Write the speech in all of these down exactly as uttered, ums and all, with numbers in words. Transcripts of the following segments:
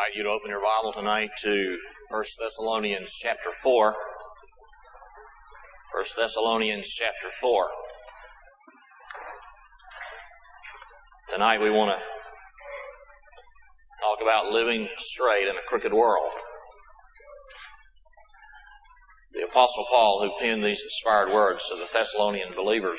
invite you to open your Bible tonight to First Thessalonians chapter four. First Thessalonians chapter four. Tonight we want to talk about living straight in a crooked world. The Apostle Paul, who penned these inspired words to the Thessalonian believers,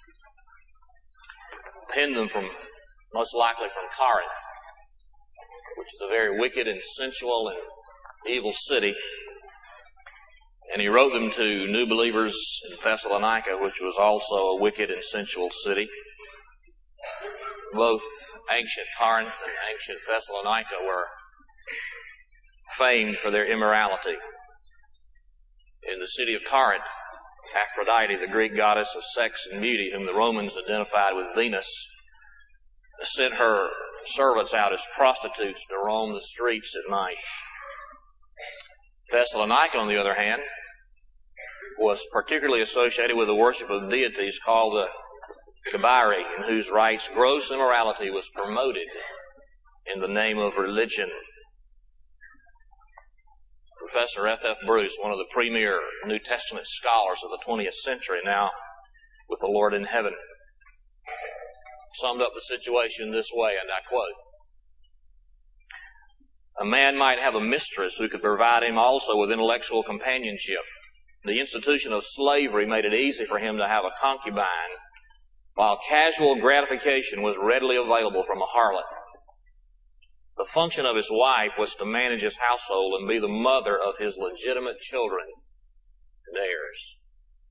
penned them from, most likely from Corinth, which is a very wicked and sensual and evil city. And he wrote them to new believers in Thessalonica, which was also a wicked and sensual city. Both ancient Corinth and ancient Thessalonica were famed for their immorality. In the city of Corinth, Aphrodite, the Greek goddess of sex and beauty, whom the Romans identified with Venus, sent her servants out as prostitutes to roam the streets at night. Thessalonica, on the other hand, was particularly associated with the worship of deities called the Cabiri, in whose rites gross immorality was promoted in the name of religion. Professor F F Bruce, one of the premier New Testament scholars of the twentieth century, now with the Lord in heaven, summed up the situation this way, and I quote, "A man might have a mistress who could provide him also with intellectual companionship. The institution of slavery made it easy for him to have a concubine, while casual gratification was readily available from a harlot. The function of his wife was to manage his household and be the mother of his legitimate children and heirs."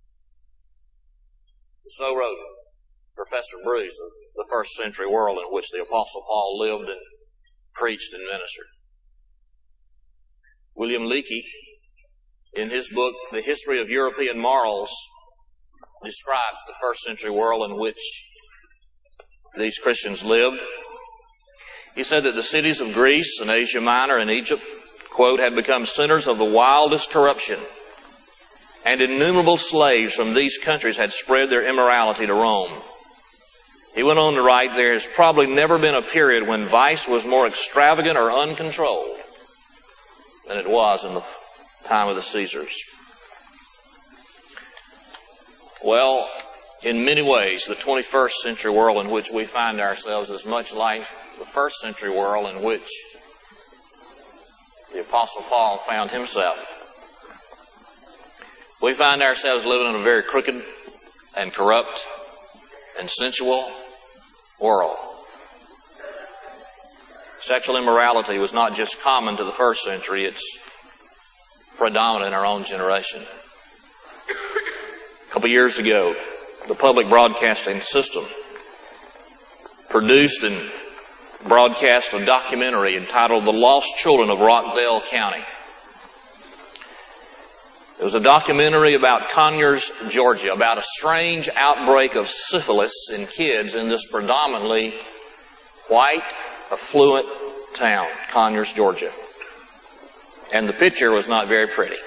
So wrote Professor Bruce of the first century world in which the Apostle Paul lived and preached and ministered. William Leakey, in his book, The History of European Morals, describes the first century world in which these Christians lived. He said that the cities of Greece and Asia Minor and Egypt, quote, had become centers of the wildest corruption, and innumerable slaves from these countries had spread their immorality to Rome. He went on to write, "There has probably never been a period when vice was more extravagant or uncontrolled than it was in the time of the Caesars." Well, in many ways, the twenty-first century world in which we find ourselves is much like the first century world in which the Apostle Paul found himself. We find ourselves living in a very crooked and corrupt and sensual world. Sexual immorality was not just common to the first century, it's predominant in our own generation. A couple of years ago, the public broadcasting system produced and broadcast a documentary entitled The Lost Children of Rockdale County. It was a documentary about Conyers, Georgia, about a strange outbreak of syphilis in kids in this predominantly white, affluent town, Conyers, Georgia. And the picture was not very pretty.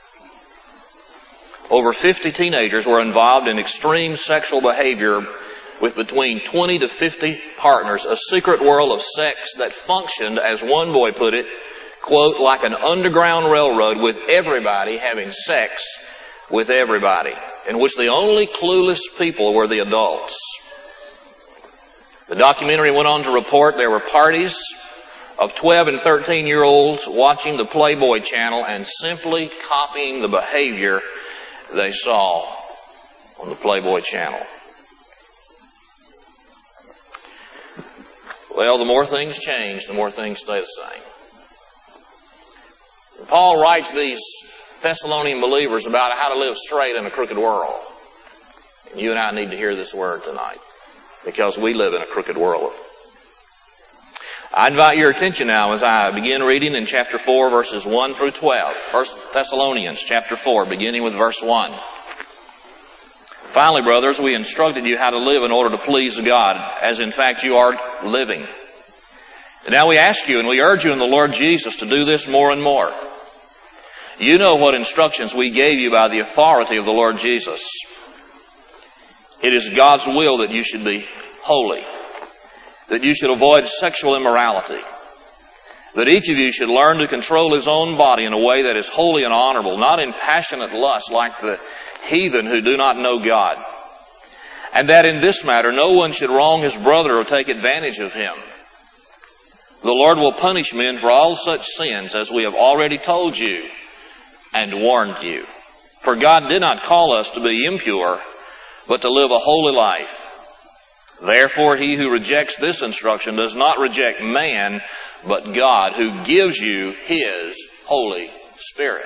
Over fifty teenagers were involved in extreme sexual behavior with between twenty to fifty partners, a secret world of sex that functioned, as one boy put it, quote, like an underground railroad with everybody having sex with everybody, in which the only clueless people were the adults. The documentary went on to report there were parties of twelve and thirteen year olds watching the Playboy channel and simply copying the behavior they saw on the Playboy channel. Well, the more things change, the more things stay the same. Paul writes these Thessalonian believers about how to live straight in a crooked world. And you and I need to hear this word tonight, because we live in a crooked world. I invite your attention now as I begin reading in chapter four, verses one through twelve. First Thessalonians chapter four, beginning with verse one. "Finally, brothers, we instructed you how to live in order to please God, as in fact you are living. And now we ask you and we urge you in the Lord Jesus to do this more and more. You know what instructions we gave you by the authority of the Lord Jesus. It is God's will that you should be holy, that you should avoid sexual immorality, that each of you should learn to control his own body in a way that is holy and honorable, not in passionate lust like the heathen who do not know God. And that in this matter no one should wrong his brother or take advantage of him. The Lord will punish men for all such sins, as we have already told you and warned you. For God did not call us to be impure, but to live a holy life. Therefore, he who rejects this instruction does not reject man, but God, who gives you his Holy Spirit.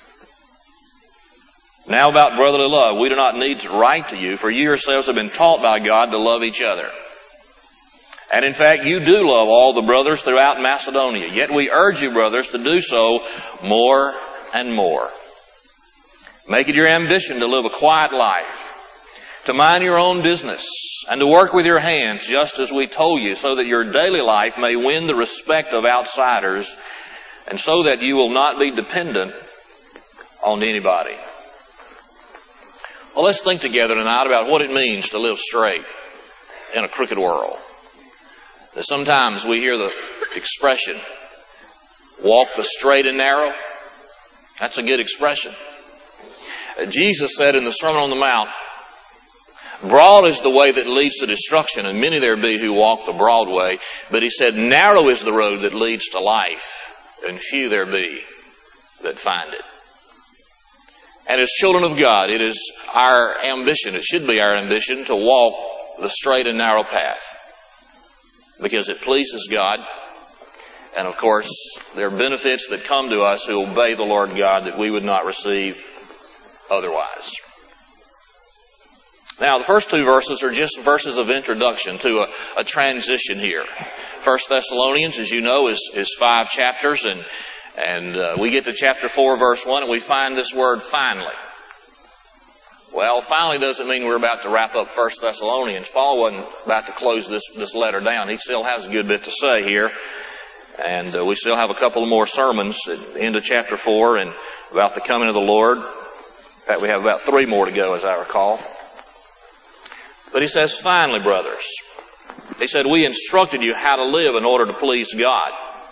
Now about brotherly love, we do not need to write to you, for you yourselves have been taught by God to love each other. And in fact, you do love all the brothers throughout Macedonia. Yet we urge you, brothers, to do so more and more. Make it your ambition to live a quiet life, to mind your own business, and to work with your hands, just as we told you, so that your daily life may win the respect of outsiders, and so that you will not be dependent on anybody. Well, let's think together tonight about what it means to live straight in a crooked world. Sometimes we hear the expression, walk the straight and narrow. That's a good expression. Jesus said in the Sermon on the Mount, broad is the way that leads to destruction, and many there be who walk the broad way. But he said, narrow is the road that leads to life, and few there be that find it. And as children of God, it is our ambition, it should be our ambition, to walk the straight and narrow path, because it pleases God. And of course, there are benefits that come to us who obey the Lord God that we would not receive otherwise. Now, the first two verses are just verses of introduction to a, a transition here. First Thessalonians, as you know, is, is five chapters, and and uh, we get to chapter four, verse one, and we find this word finally. Well, finally doesn't mean we're about to wrap up First Thessalonians. Paul wasn't about to close this, this letter down. He still has a good bit to say here. And uh, we still have a couple of more sermons at the end of chapter four and about the coming of the Lord. In fact, we have about three more to go, as I recall. But he says, finally, brothers. He said, we instructed you how to live in order to please God.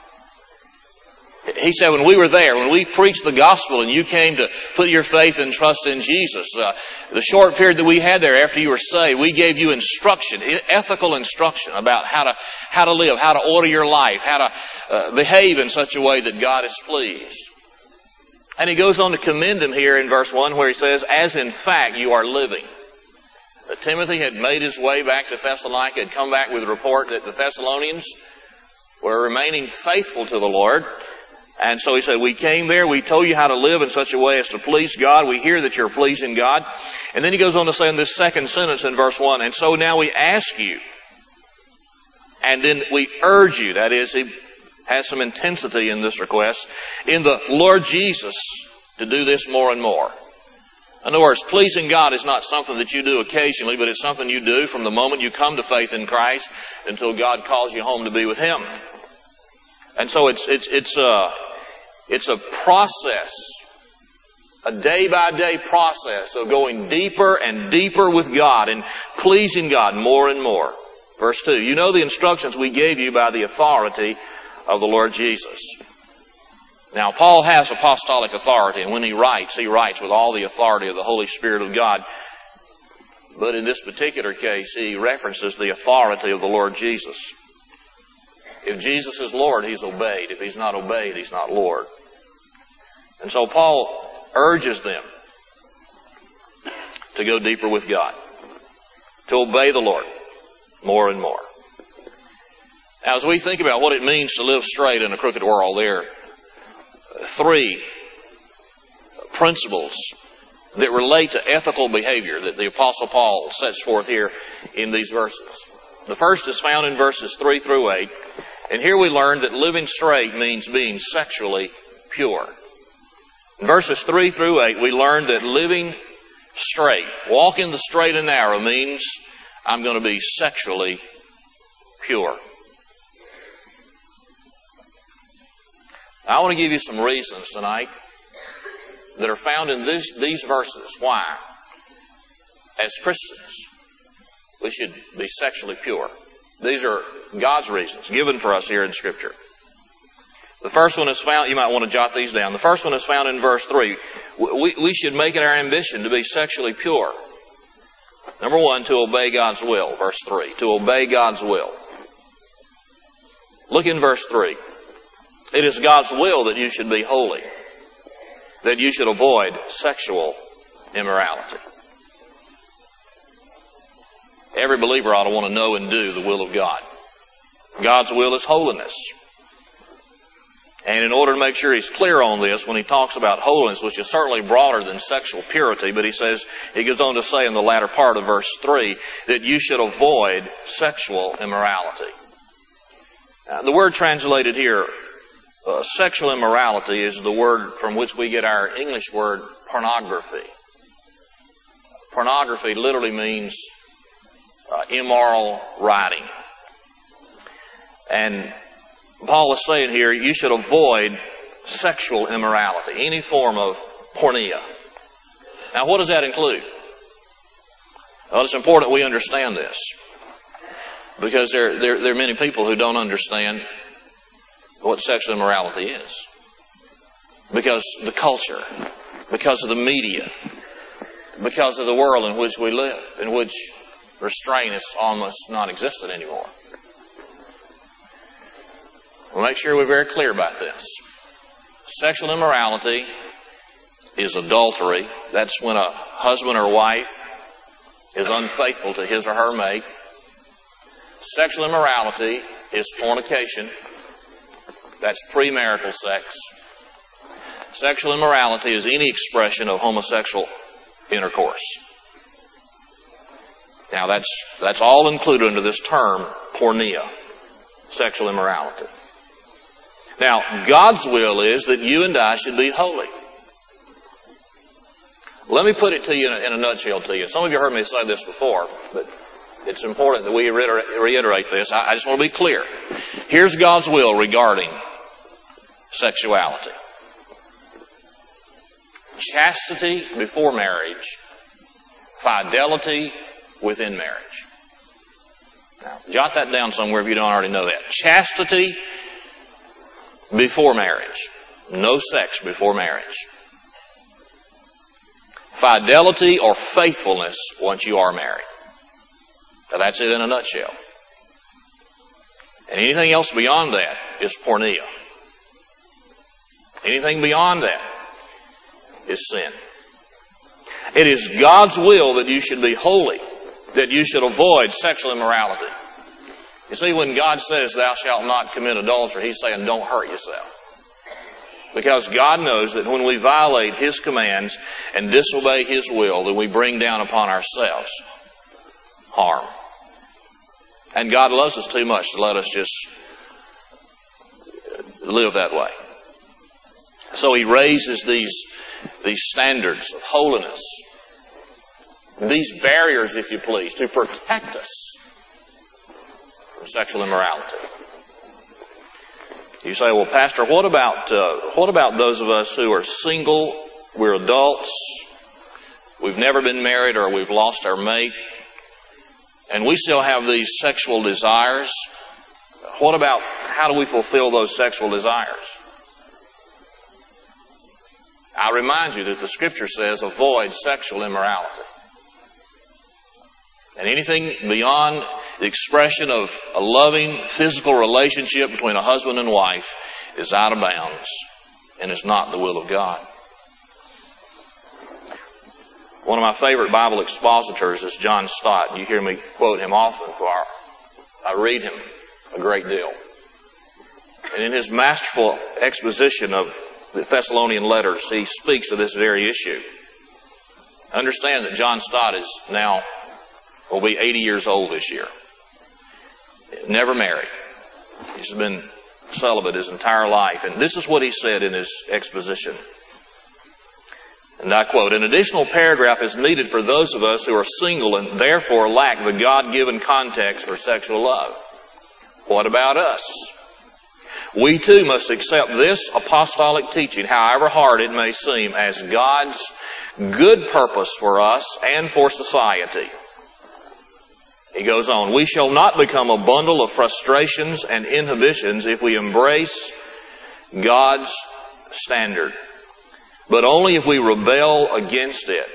He said, when we were there, when we preached the gospel and you came to put your faith and trust in Jesus, uh, the short period that we had there after you were saved, we gave you instruction, ethical instruction about how to, how to live, how to order your life, how to uh, behave in such a way that God is pleased. And he goes on to commend him here in verse one, where he says, as in fact you are living. Uh, Timothy had made his way back to Thessalonica, had come back with a report that the Thessalonians were remaining faithful to the Lord. And so he said, we came there, we told you how to live in such a way as to please God. We hear that you're pleasing God. And then he goes on to say in this second sentence in verse one, and so now we ask you, and then we urge you, that is, he has some intensity in this request, in the Lord Jesus, to do this more and more. In other words, pleasing God is not something that you do occasionally, but it's something you do from the moment you come to faith in Christ until God calls you home to be with Him. And so it's it's it's a it's a process, a day by day process of going deeper and deeper with God and pleasing God more and more. Verse two, you know the instructions we gave you by the authority of the Lord Jesus. Now, Paul has apostolic authority, and when he writes, he writes with all the authority of the Holy Spirit of God. But in this particular case, he references the authority of the Lord Jesus. If Jesus is Lord, He's obeyed. If He's not obeyed, He's not Lord. And so Paul urges them to go deeper with God, to obey the Lord more and more. Now, as we think about what it means to live straight in a crooked world, there are three principles that relate to ethical behavior that the Apostle Paul sets forth here in these verses. The first is found in verses three through eight. And here we learn that living straight means being sexually pure. In verses three through eight, we learn that living straight, walking the straight and narrow, means I'm going to be sexually pure. Now, I want to give you some reasons tonight that are found in this, these verses why, as Christians, we should be sexually pure. These are God's reasons given for us here in Scripture. The first one is found, you might want to jot these down. The first one is found in verse three. We, we should make it our ambition to be sexually pure. Number one, to obey God's will, verse three. To obey God's will. Look in verse three. It is God's will that you should be holy, that you should avoid sexual immorality. Every believer ought to want to know and do the will of God. God's will is holiness. And in order to make sure he's clear on this, when he talks about holiness, which is certainly broader than sexual purity, but he says, he goes on to say in the latter part of verse three, that you should avoid sexual immorality. Now, the word translated here, uh, sexual immorality, is the word from which we get our English word pornography. Pornography literally means uh, immoral writing. And Paul is saying here, you should avoid sexual immorality, any form of porneia. Now, what does that include? Well, it's important we understand this, because there, there, there are many people who don't understand what sexual immorality is. Because the culture, because of the media, because of the world in which we live, in which restraint is almost non-existent anymore. We'll make sure we're very clear about this. Sexual immorality is adultery. That's when a husband or wife is unfaithful to his or her mate. Sexual immorality is fornication. That's premarital sex. Sexual immorality is any expression of homosexual intercourse. Now that's, that's all included under this term, porneia, sexual immorality. Now, God's will is that you and I should be holy. Let me put it to you in a, in a nutshell to you. Some of you heard me say this before, but it's important that we reiterate, reiterate this. I, I just want to be clear. Here's God's will regarding sexuality. Chastity before marriage, fidelity within marriage. Now, jot that down somewhere if you don't already know that. Chastity before marriage. No sex before marriage. Fidelity or faithfulness once you are married. Now that's it in a nutshell. And anything else beyond that is porneia. Anything beyond that is sin. It is God's will that you should be holy, that you should avoid sexual immorality. You see, when God says, thou shalt not commit adultery, he's saying, don't hurt yourself. Because God knows that when we violate his commands and disobey his will, that we bring down upon ourselves harm. And God loves us too much to let us just live that way. So he raises these, these standards of holiness, these barriers, if you please, to protect us from sexual immorality. You say, well, Pastor, what about uh, what about those of us who are single, we're adults, we've never been married, or we've lost our mate, and we still have these sexual desires? What about, how do we fulfill those sexual desires? I remind you that the Scripture says, avoid sexual immorality. And anything beyond the expression of a loving physical relationship between a husband and wife is out of bounds and is not the will of God. One of my favorite Bible expositors is John Stott. You hear me quote him often, for I read him a great deal. And in his masterful exposition of the Thessalonian letters, he speaks of this very issue. Understand that John Stott is now, will be eighty years old this year. Never married. He's been celibate his entire life. And this is what he said in his exposition. And I quote, an additional paragraph is needed for those of us who are single and therefore lack the God-given context for sexual love. What about us? We too must accept this apostolic teaching, however hard it may seem, as God's good purpose for us and for society. He goes on, we shall not become a bundle of frustrations and inhibitions if we embrace God's standard, but only if we rebel against it.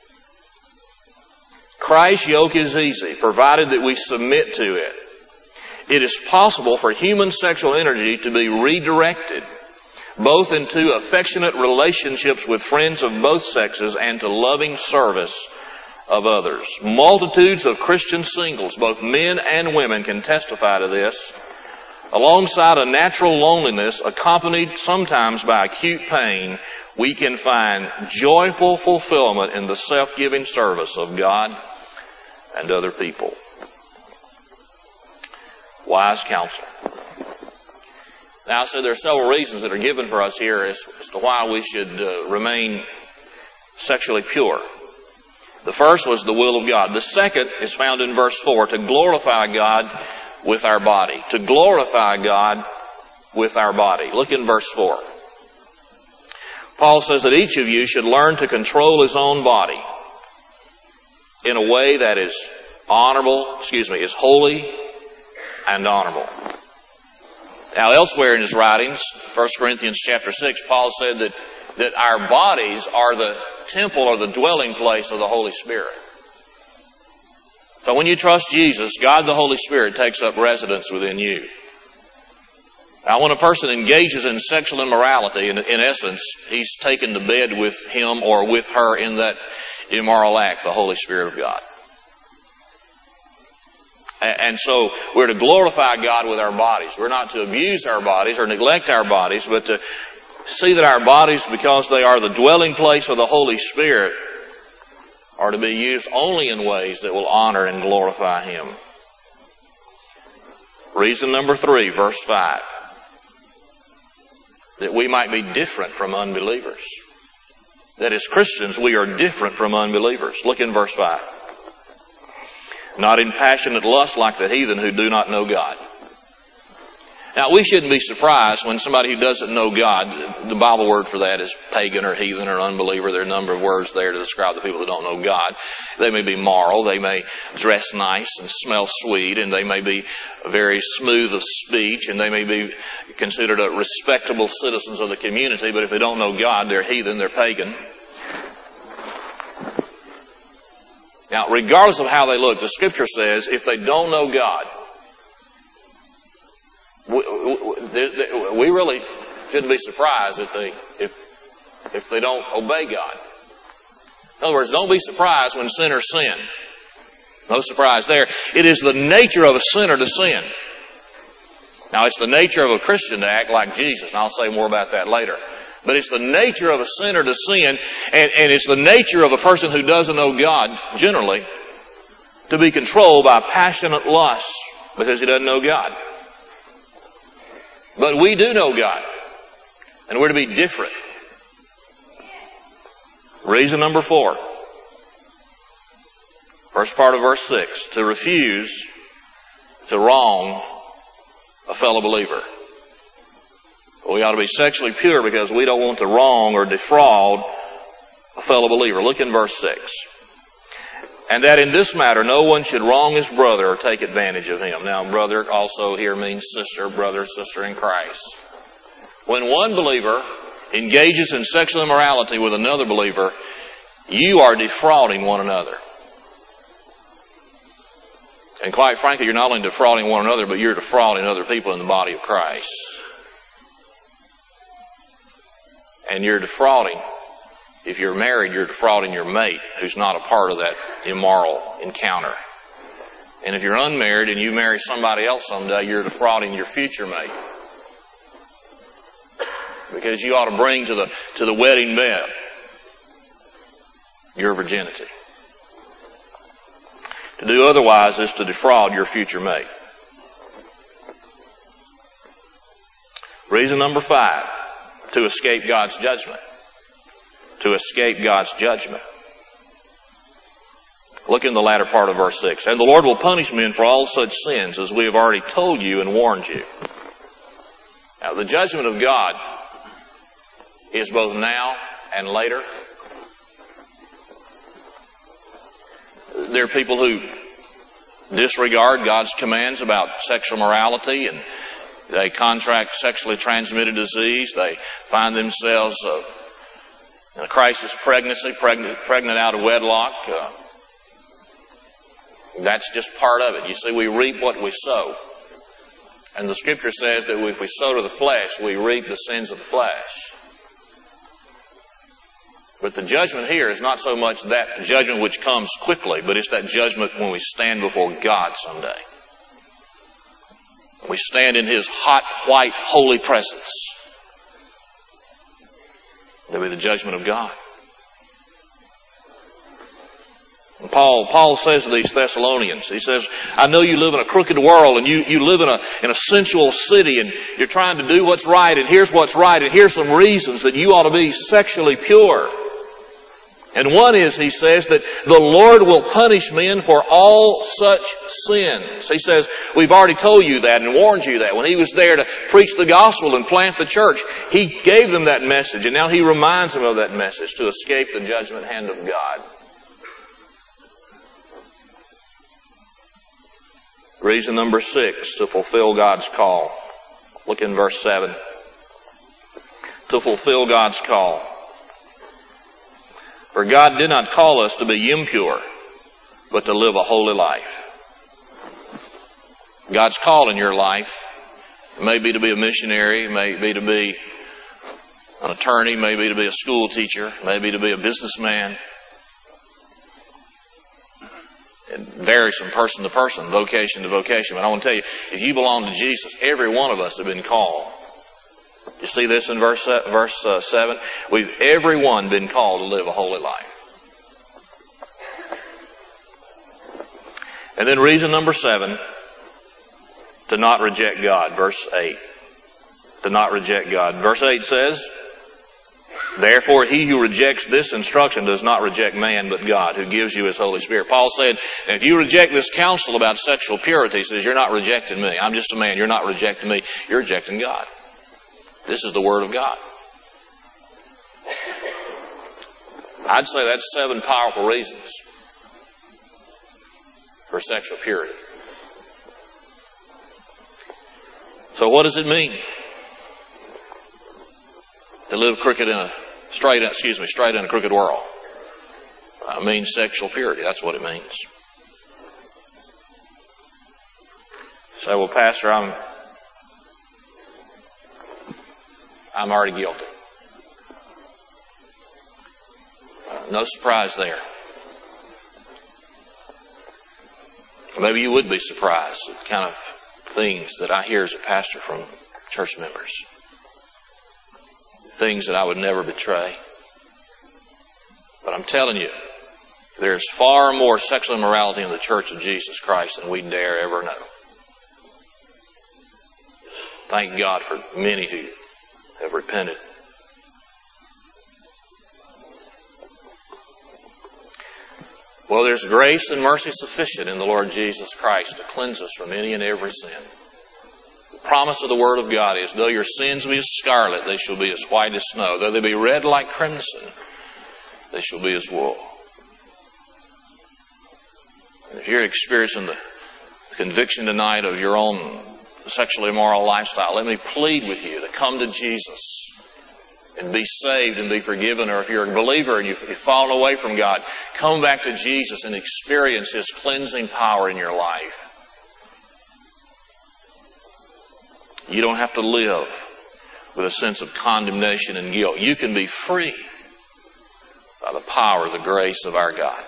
Christ's yoke is easy, provided that we submit to it. It is possible for human sexual energy to be redirected, both into affectionate relationships with friends of both sexes and to loving service of others. Multitudes of Christian singles, both men and women, can testify to this. Alongside a natural loneliness accompanied sometimes by acute pain, we can find joyful fulfillment in the self-giving service of God and other people. Wise counsel. Now, I said there are several reasons that are given for us here as, as to why we should uh, remain sexually pure. The first was the will of God. The second is found in verse four, to glorify God with our body. To glorify God with our body. Look in verse four. Paul says that each of you should learn to control his own body in a way that is honorable, excuse me, is holy and honorable. Now, elsewhere in his writings, First Corinthians chapter six, Paul said that, that our bodies are the temple or the dwelling place of the Holy Spirit. So when you trust Jesus, God the Holy Spirit takes up residence within you. Now, when a person engages in sexual immorality, in, in essence, he's taken to bed with him or with her in that immoral act, the Holy Spirit of God. And so we're to glorify God with our bodies. We're not to abuse our bodies or neglect our bodies, but to see that our bodies, because they are the dwelling place of the Holy Spirit, are to be used only in ways that will honor and glorify Him. Reason number three, verse five. That we might be different from unbelievers. That as Christians we are different from unbelievers. Look in verse five. Not in passionate lust like the heathen who do not know God. Now, we shouldn't be surprised when somebody who doesn't know God, the Bible word for that is pagan or heathen or unbeliever. There are a number of words there to describe the people who don't know God. They may be moral, they may dress nice and smell sweet, and they may be very smooth of speech, and they may be considered a respectable citizens of the community, but if they don't know God, they're heathen, they're pagan. Now, regardless of how they look, the Scripture says if they don't know God, we, we, we really shouldn't be surprised if they if if they don't obey God. In other words, don't be surprised when sinners sin. No surprise there. It is the nature of a sinner to sin. Now, it's the nature of a Christian to act like Jesus, and I'll say more about that later. But it's the nature of a sinner to sin, and, and it's the nature of a person who doesn't know God, generally, to be controlled by passionate lust because he doesn't know God. But we do know God, and we're to be different. Reason number four, first part of verse six, to refuse to wrong a fellow believer. We ought to be sexually pure because we don't want to wrong or defraud a fellow believer. Look in verse six. And that in this matter no one should wrong his brother or take advantage of him. Now, brother also here means sister, brother, sister in Christ. When one believer engages in sexual immorality with another believer, you are defrauding one another. And quite frankly, you're not only defrauding one another, but you're defrauding other people in the body of Christ. And you're defrauding, if you're married, you're defrauding your mate who's not a part of that immoral encounter. And if you're unmarried and you marry somebody else someday, you're defrauding your future mate. Because you ought to bring to the, to the wedding bed your virginity. To do otherwise is to defraud your future mate. Reason number five. To escape God's judgment. To escape God's judgment. Look in the latter part of verse six. And the Lord will punish men for all such sins as we have already told you and warned you. Now, the judgment of God is both now and later. There are people who disregard God's commands about sexual morality, and They contract sexually transmitted disease. They find themselves uh, in a crisis pregnancy, pregnant, pregnant out of wedlock. Uh, that's just part of it. You see, we reap what we sow. And the Scripture says that if we sow to the flesh, we reap the sins of the flesh. But the judgment here is not so much that judgment which comes quickly, but it's that judgment when we stand before God someday. We stand in His hot, white, holy presence. There'll be the judgment of God. And Paul, Paul says to these Thessalonians, he says, I know you live in a crooked world and you, you live in a, in a sensual city and you're trying to do what's right and here's what's right and here's some reasons that you ought to be sexually pure. And one is, he says, that the Lord will punish men for all such sins. He says, we've already told you that and warned you that. When He was there to preach the gospel and plant the church, He gave them that message. And now He reminds them of that message to escape the judgment hand of God. Reason number six, to fulfill God's call. Look in verse seven. To fulfill God's call. For God did not call us to be impure, but to live a holy life. God's call in your life may be to be a missionary, may be to be an attorney, may be to be a school teacher, may be to be a businessman. It varies from person to person, vocation to vocation. But I want to tell you, if you belong to Jesus, every one of us have been called. You see this in verse verse uh, seven? We've everyone been called to live a holy life. And then reason number seven, to not reject God. Verse eight. To not reject God. Verse eight says, therefore he who rejects this instruction does not reject man but God who gives you His Holy Spirit. Paul said, if you reject this counsel about sexual purity, he says, you're not rejecting me. I'm just a man. You're not rejecting me. You're rejecting God. This is the Word of God. I'd say that's seven powerful reasons for sexual purity. So what does it mean to live crooked in a straight, excuse me, straight in a crooked world? It means sexual purity. That's what it means. So, well, Pastor, I'm I'm already guilty. Uh, no surprise there. Maybe you would be surprised at the kind of things that I hear as a pastor from church members. Things that I would never betray. But I'm telling you, there's far more sexual immorality in the Church of Jesus Christ than we dare ever know. Thank God for many who have repented. Well, there's grace and mercy sufficient in the Lord Jesus Christ to cleanse us from any and every sin. The promise of the Word of God is, though your sins be as scarlet, they shall be as white as snow. Though they be red like crimson, they shall be as wool. And if you're experiencing the conviction tonight of your own sexually immoral lifestyle, let me plead with you to come to Jesus and be saved and be forgiven. Or if you're a believer and you've, you've fallen away from God, come back to Jesus and experience His cleansing power in your life. You don't have to live with a sense of condemnation and guilt. You can be free by the power, the grace of our God.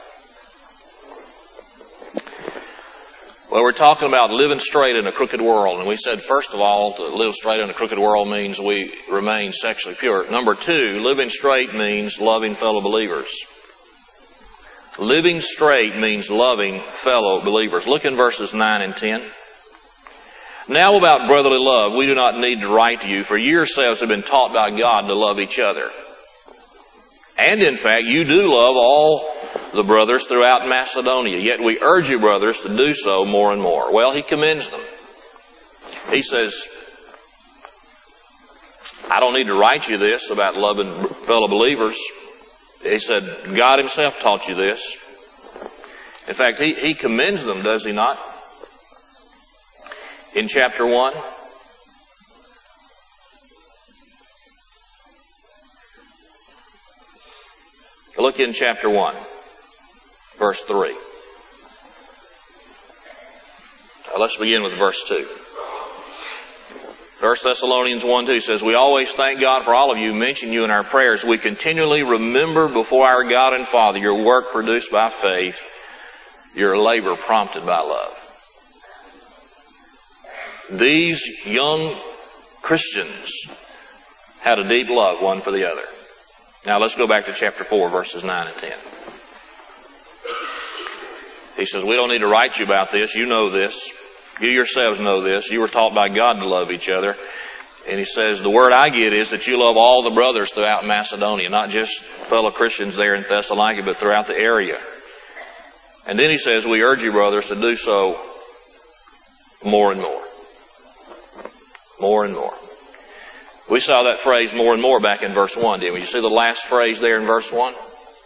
Well, we're talking about living straight in a crooked world. And we said, first of all, to live straight in a crooked world means we remain sexually pure. Number two, living straight means loving fellow believers. Living straight means loving fellow believers. Look in verses nine and ten. Now about brotherly love, we do not need to write to you, for you yourselves have been taught by God to love each other. And in fact, you do love all the brothers throughout Macedonia. Yet we urge you, brothers, to do so more and more. Well, he commends them. He says, I don't need to write you this about loving fellow believers. He said, God Himself taught you this. In fact, he, he commends them, does He not? In chapter one, Look in chapter one, verse three. Now let's begin with verse two. First Thessalonians one two says, we always thank God for all of you, mention you in our prayers. We continually remember before our God and Father your work produced by faith, your labor prompted by love. These young Christians had a deep love one for the other. Now let's go back to chapter four, verses nine and ten. He says, we don't need to write you about this. You know this. You yourselves know this. You were taught by God to love each other. And he says, the word I get is that you love all the brothers throughout Macedonia, not just fellow Christians there in Thessalonica, but throughout the area. And then he says, we urge you, brothers, to do so more and more. More and more. We saw that phrase more and more back in verse one, didn't we? You see the last phrase there in verse one?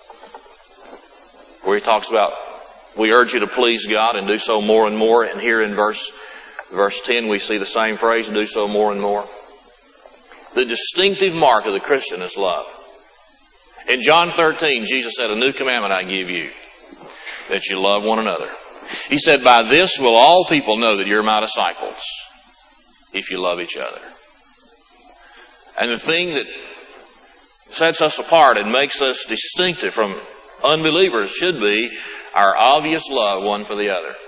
Where he talks about, we urge you to please God and do so more and more. And here in verse, verse ten, we see the same phrase, do so more and more. The distinctive mark of the Christian is love. In John thirteen, Jesus said, a new commandment I give you, that you love one another. He said, by this will all people know that you're my disciples, if you love each other. And the thing that sets us apart and makes us distinctive from unbelievers should be our obvious love one for the other.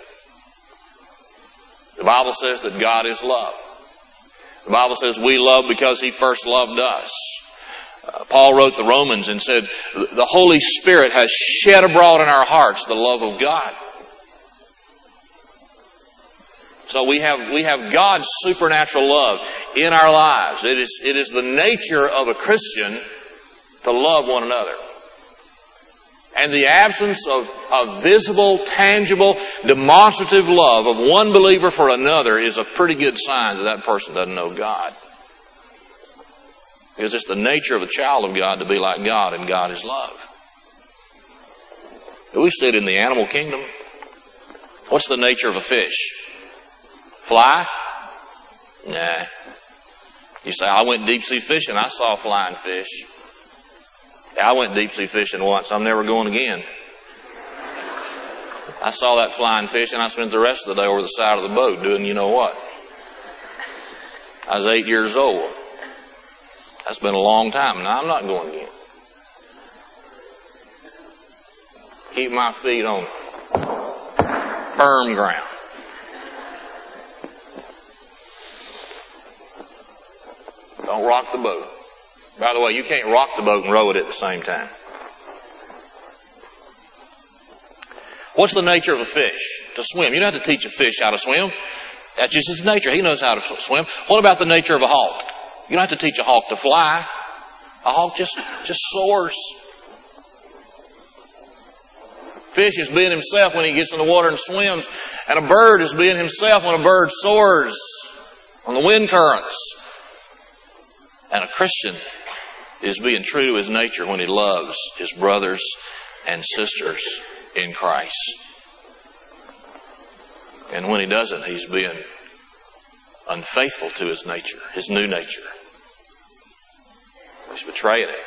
The Bible says that God is love. The Bible says we love because He first loved us. Uh, Paul wrote the Romans and said, the Holy Spirit has shed abroad in our hearts the love of God. So we have, we have God's supernatural love in our lives. It is, it is the nature of a Christian to love one another. And the absence of, of visible, tangible, demonstrative love of one believer for another is a pretty good sign that that person doesn't know God. Because it's the nature of a child of God to be like God, and God is love. We sit in the animal kingdom. What's the nature of a fish? Fly? Nah. You say, I went deep sea fishing, I saw flying fish. I went deep sea fishing once. I'm never going again. I saw that flying fish and I spent the rest of the day over the side of the boat doing you know what. I was eight years old. That's been a long time. Now I'm not going again. Keep my feet on firm ground. Don't rock the boat. By the way, you can't rock the boat and row it at the same time. What's the nature of a fish? To swim. You don't have to teach a fish how to swim. That's just his nature. He knows how to swim. What about the nature of a hawk? You don't have to teach a hawk to fly. A hawk just, just soars. Fish is being himself when he gets in the water and swims. And a bird is being himself when a bird soars on the wind currents. And a Christian is being true to his nature when he loves his brothers and sisters in Christ. And when he doesn't, he's being unfaithful to his nature, his new nature. He's betraying it.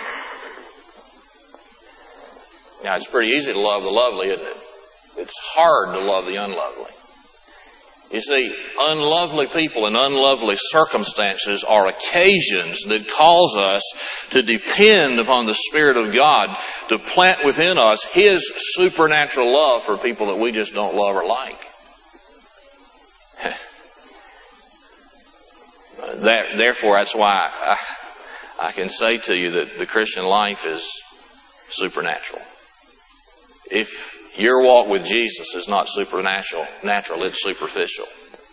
Now, it's pretty easy to love the lovely, isn't it? It's hard to love the unlovely. You see, unlovely people and unlovely circumstances are occasions that cause us to depend upon the Spirit of God to plant within us His supernatural love for people that we just don't love or like. that, therefore, that's why I, I can say to you that the Christian life is supernatural. If your walk with Jesus is not supernatural, natural, it's superficial.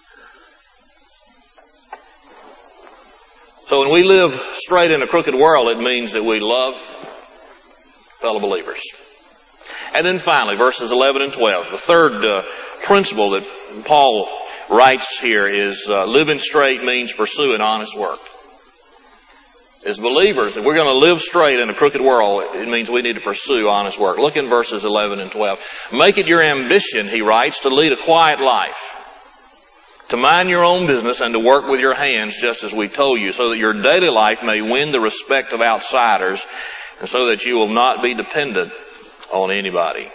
So when we live straight in a crooked world, it means that we love fellow believers. And then finally, verses eleven and twelve, the third uh, principle that Paul writes here is uh, living straight means pursuing honest work. As believers, if we're going to live straight in a crooked world, it means we need to pursue honest work. Look in verses eleven and twelve. Make it your ambition, he writes, to lead a quiet life, to mind your own business and to work with your hands just as we told you, so that your daily life may win the respect of outsiders and so that you will not be dependent on anybody.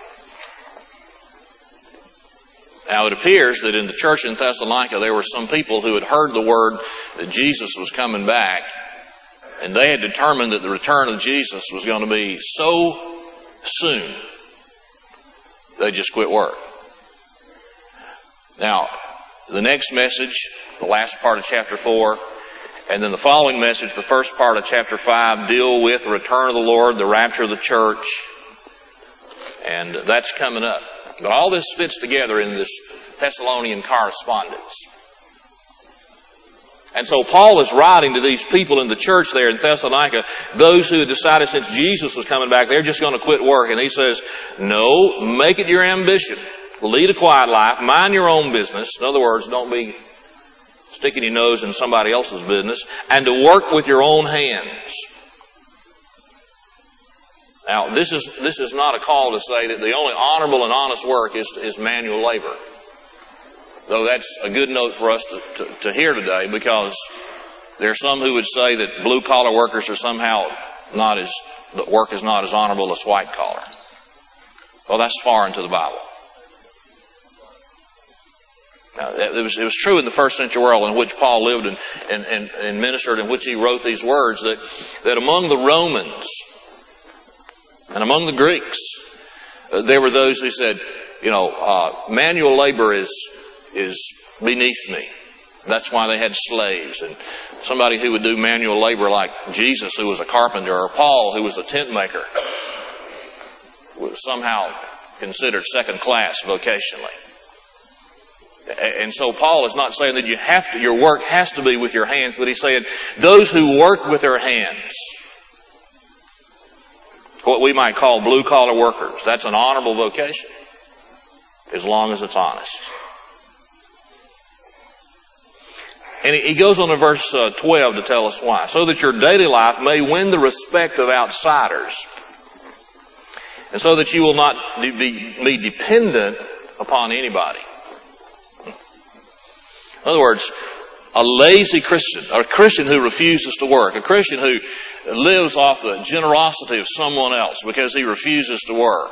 Now it appears that in the church in Thessalonica there were some people who had heard the word that Jesus was coming back, and they had determined that the return of Jesus was going to be so soon they just quit work. Now, the next message, the last part of chapter four, and then the following message, the first part of chapter five, deal with the return of the Lord, the rapture of the church, and that's coming up. But all this fits together in this Thessalonian correspondence. And so Paul is writing to these people in the church there in Thessalonica, those who had decided since Jesus was coming back, they're just going to quit work. And he says, no, make it your ambition. Lead a quiet life. Mind your own business. In other words, don't be sticking your nose in somebody else's business. And to work with your own hands. Now, this is this is not a call to say that the only honorable and honest work is, is manual labor. Though that's a good note for us to, to, to hear today, because there are some who would say that blue-collar workers are somehow not as, that work is not as honorable as white-collar. Well, that's foreign to the Bible. Now, it was, it was true in the first century world in which Paul lived and, and, and, and ministered, in which he wrote these words, that, that among the Romans and among the Greeks, uh, there were those who said, you know, uh, manual labor is is beneath me. That's why they had slaves. And somebody who would do manual labor like Jesus, who was a carpenter, or Paul, who was a tent maker, was somehow considered second class vocationally. And so Paul is not saying that you have to, your work has to be with your hands, but he's saying those who work with their hands, what we might call blue-collar workers, that's an honorable vocation, as long as it's honest. And he goes on to verse twelve to tell us why. So that your daily life may win the respect of outsiders, and so that you will not be, be dependent upon anybody. In other words, a lazy Christian, or a Christian who refuses to work, a Christian who lives off the generosity of someone else because he refuses to work.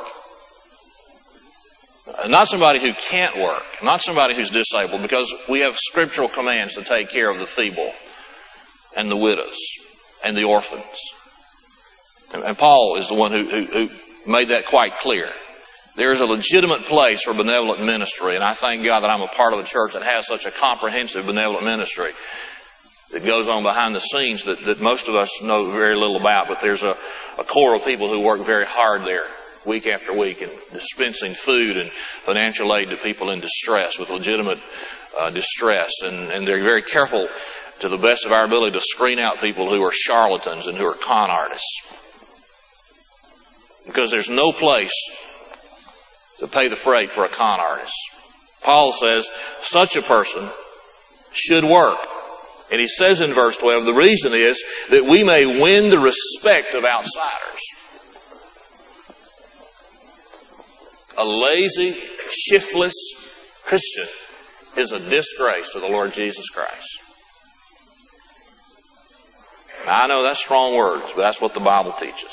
Not somebody who can't work, not somebody who's disabled, because we have scriptural commands to take care of the feeble and the widows and the orphans. And Paul is the one who, who, who made that quite clear. There is a legitimate place for benevolent ministry, and I thank God that I'm a part of a church that has such a comprehensive benevolent ministry that goes on behind the scenes that, that most of us know very little about, but there's a, a core of people who work very hard there, week after week, and dispensing food and financial aid to people in distress, with legitimate uh, distress. And, and they're very careful, to the best of our ability, to screen out people who are charlatans and who are con artists. Because there's no place to pay the freight for a con artist. Paul says such a person should work. And he says in verse twelve, the reason is that we may win the respect of outsiders. A lazy, shiftless Christian is a disgrace to the Lord Jesus Christ. Now, I know that's strong words, but that's what the Bible teaches.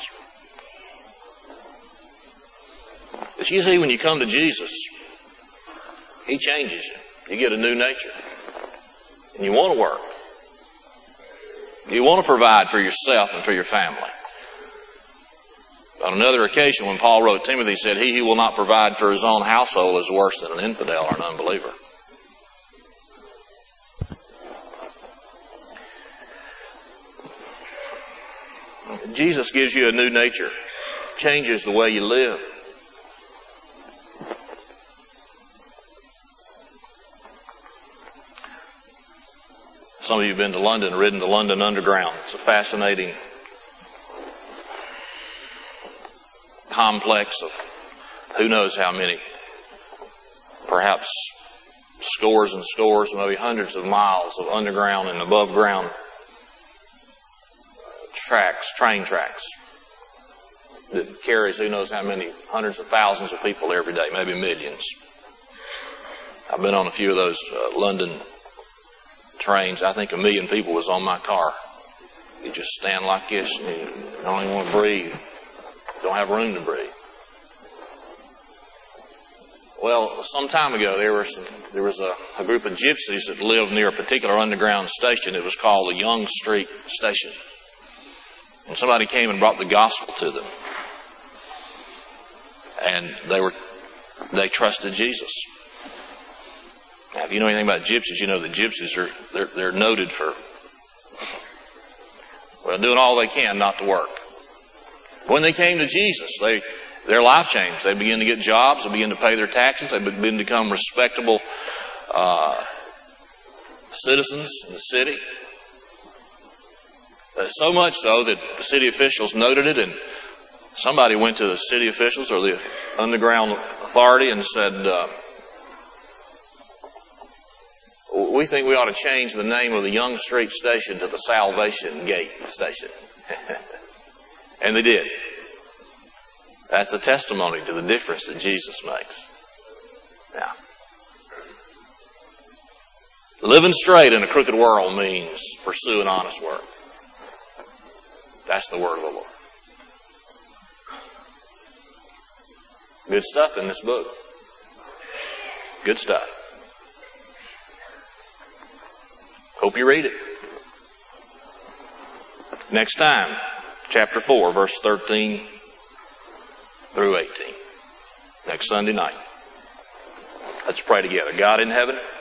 But you see, when you come to Jesus, He changes you. You get a new nature. And you want to work. You want to provide for yourself and for your family. On another occasion, when Paul wrote Timothy, he said, he who will not provide for his own household is worse than an infidel or an unbeliever. Jesus gives you a new nature, changes the way you live. Some of you have been to London, ridden the London Underground. It's a fascinating complex of who knows how many, perhaps scores and scores, maybe hundreds of miles of underground and above ground tracks, train tracks that carries who knows how many hundreds of thousands of people every day, maybe millions. I've been on a few of those uh, London trains. I think a million people was on my car. You just stand like this and you don't even want to breathe. don't have room to breathe. Well, some time ago, there was, there was a, a group of gypsies that lived near a particular underground station. It was called the Young Street Station. And somebody came and brought the gospel to them. And they were, they trusted Jesus. Now, if you know anything about gypsies, you know that gypsies are, they're, they're noted for, well, doing all they can not to work. When they came to Jesus, they, their life changed. They began to get jobs. They began to pay their taxes. They began to become respectable uh, citizens in the city. Uh, so much so that the city officials noted it, and somebody went to the city officials or the underground authority and said, uh, we think we ought to change the name of the Young Street Station to the Salvation Gate Station. And they did. That's a testimony to the difference that Jesus makes. Now, living straight in a crooked world means pursuing honest work. That's the word of the Lord. Good stuff in this book. Good stuff. Hope you read it. Next time, chapter four, verse thirteen through eighteen. Next Sunday night. Let's pray together. God in heaven,